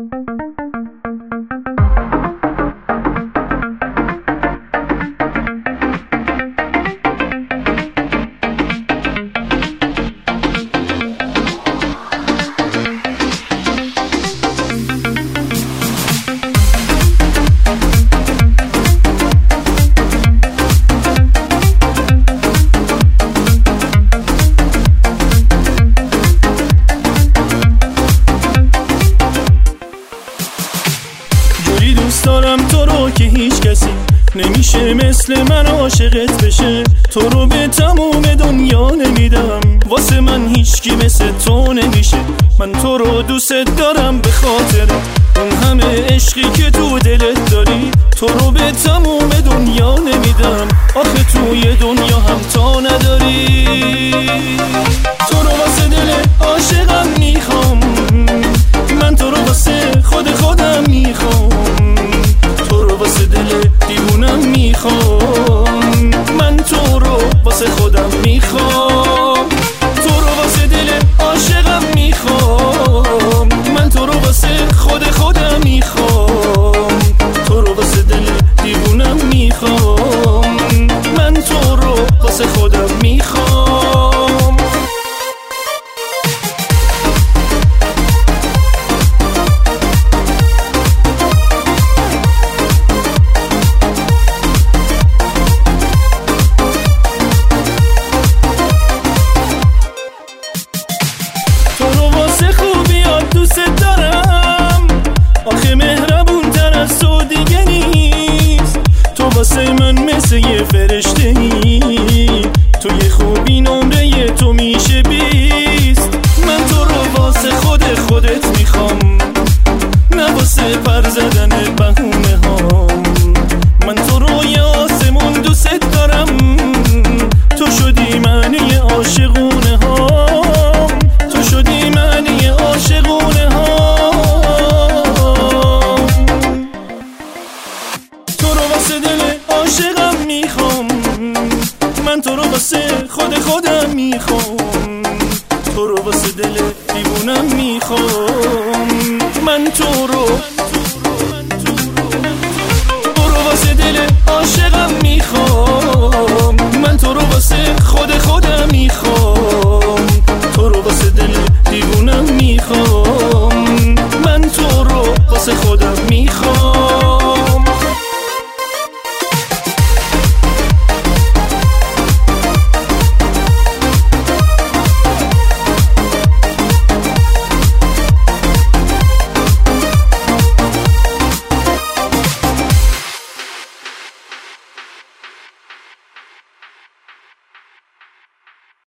دوست دارم تو رو که هیچ کسی نمیشه مثل من عاشقت بشه. تو رو به تموم دنیا نمیدم، واسه من هیچکی مثل تو نمیشه. من تو رو دوست دارم به خاطر اون همه عشقی که تو دلت داری. تو رو به تموم دنیا نمیدم، آخه توی دنیا هم تا نداری. تو رو واسه دل عاشقم میخوام، من تو رو واسه خودم میخوام. تو رو واسه دل دیوونم میخوام، من تو رو واسه خودم میخوام. تو رو واسه دل عاشقم میخوام، من تو رو واسه خودم میخوام. تو رو واسه دل دیوونم میخوام، من تو رو واسه خودم میخوام. دوست دارم، آخه مهربون تر از تو دیگه نیست. تو واسه من مثل یه فرشته ای، تو یه خوبی نمره تو میشه 20. من تو رو واسه خودت میخوام، نه واسه پر زدن بهونه هام. من تو رو یه آسمون دوست دارم، تو شدی معنی عاشقونه هام. تو شدی معنی عاشقونه هام. تو رو واسه دل عاشقم میخوام، من تو رو واسه خودم میخوام. تو رو واسه دل دیوونم میخوام، من تو رو